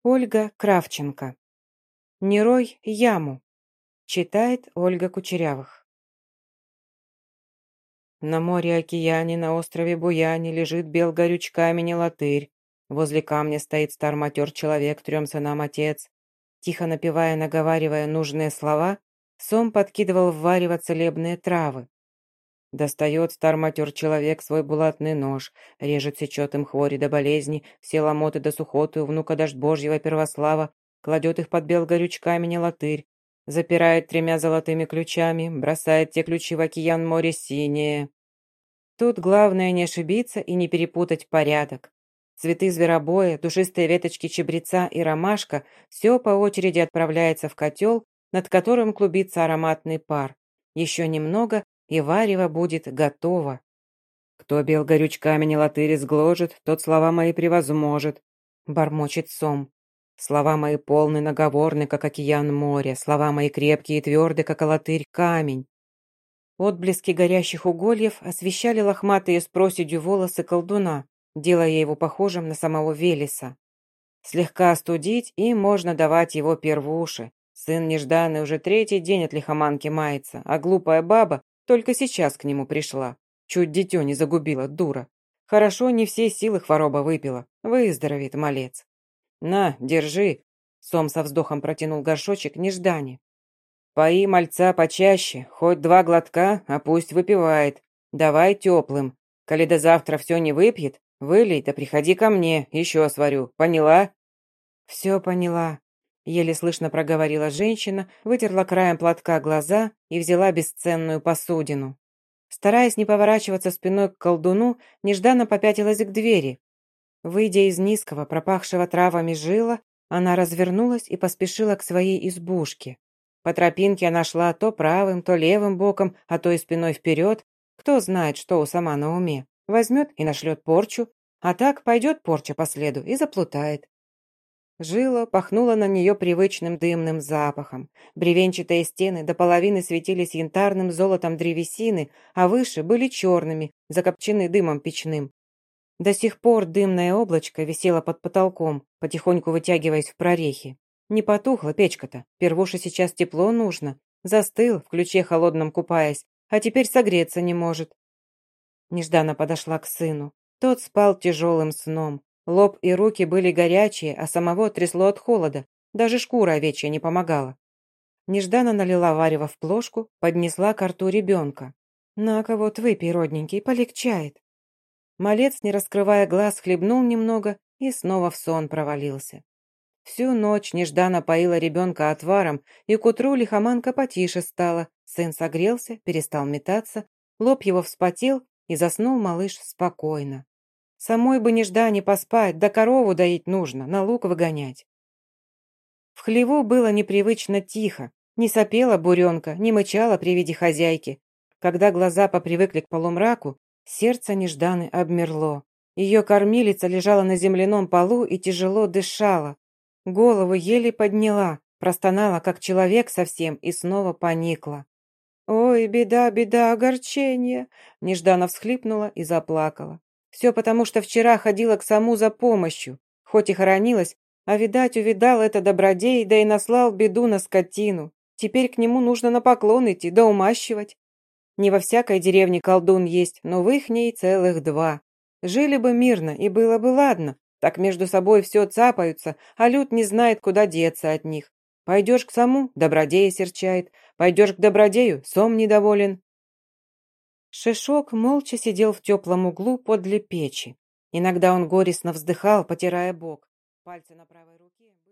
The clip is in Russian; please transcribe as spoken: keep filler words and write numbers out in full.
Ольга Кравченко. «Не рой яму», читает Ольга Кучерявых. На море-океане, на острове Буяне лежит бел горюч камень латырь. Возле камня стоит стар-матер человек, трем сынам отец. Тихо напевая, наговаривая нужные слова, Сом подкидывал в варево целебные травы. Достает стар-матер человек свой булатный нож, режет, сечет им хвори до болезни, все ломоты до сухоты у внука дождь Божьего первослава, кладет их под бел горюч камень латырь, запирает тремя золотыми ключами, бросает те ключи в океан море синее. Тут главное не ошибиться и не перепутать порядок. Цветы зверобоя, душистые веточки чебреца и ромашка все по очереди отправляется в котел, над которым клубится ароматный пар. Еще немного, и варево будет готово. «Кто бел горюч камень латырь сгложит, тот слова мои превозможет», — бормочет Сом. «Слова мои полны наговорны, как океан моря, слова мои крепкие и тверды, как латырь камень». Отблески горящих угольев освещали лохматые с проседью волосы колдуна, делая его похожим на самого Велеса. Слегка остудить, и можно давать его первуши. Сын нежданный уже третий день от лихоманки мается, а глупая баба только сейчас к нему пришла. Чуть дитё не загубила, дура. Хорошо, не все силы хвороба выпила. Выздоровеет малец. «На, держи!» Сом со вздохом протянул горшочек неждане. «Пои мальца почаще, хоть два глотка, а пусть выпивает. Давай теплым. Коли до завтра все не выпьет, вылей, да приходи ко мне, еще сварю. Поняла?» «Все поняла», — еле слышно проговорила женщина, вытерла краем платка глаза и взяла бесценную посудину. Стараясь не поворачиваться спиной к колдуну, нежданно попятилась к двери. Выйдя из низкого, пропахшего травами жила, она развернулась и поспешила к своей избушке. По тропинке она шла то правым, то левым боком, а то и спиной вперед. Кто знает, что у сама на уме. Возьмет и нашлет порчу, а так пойдет порча по следу и заплутает. Жила пахнула на нее привычным дымным запахом. Бревенчатые стены до половины светились янтарным золотом древесины, а выше были черными, закопчены дымом печным. До сих пор дымное облачко висело под потолком, потихоньку вытягиваясь в прорехи. Не потухла печка-то, первуше сейчас тепло нужно. Застыл, в ключе холодном купаясь, а теперь согреться не может. Нежданно подошла к сыну. Тот спал тяжелым сном. Лоб и руки были горячие, а самого трясло от холода. Даже шкура овечья не помогала. Нежданно налила варево в плошку, поднесла ко рту ребенка. «На-ка вот выпей, родненький, полегчает». Малец, не раскрывая глаз, хлебнул немного и снова в сон провалился. Всю ночь нежданно поила ребенка отваром, и к утру лихоманка потише стала. Сын согрелся, перестал метаться, лоб его вспотел, и заснул малыш спокойно. Самой бы неждане поспать, да корову доить нужно, на луг выгонять. В хлеву было непривычно тихо, не сопела буренка, не мычала при виде хозяйки. Когда глаза попривыкли к полумраку, сердце нежданы обмерло. Ее кормилица лежала на земляном полу и тяжело дышала. Голову еле подняла, простонала, как человек совсем, и снова поникла. «Ой, беда, беда, огорчение!» Нежданно всхлипнула и заплакала. Все потому, что вчера ходила к Саму за помощью. Хоть и хоронилась, а, видать, увидал это добродей, да и наслал беду на скотину. Теперь к нему нужно на поклон идти, да умащивать. Не во всякой деревне колдун есть, но в ихней целых два. Жили бы мирно, и было бы ладно. Так между собой все цапаются, а люд не знает, куда деться от них. Пойдешь к Саму, добродея серчает. Пойдешь к добродею, Сом недоволен. Шишок молча сидел в теплом углу подле печи. Иногда он горестно вздыхал, потирая бок. Пальцы на правой руке были...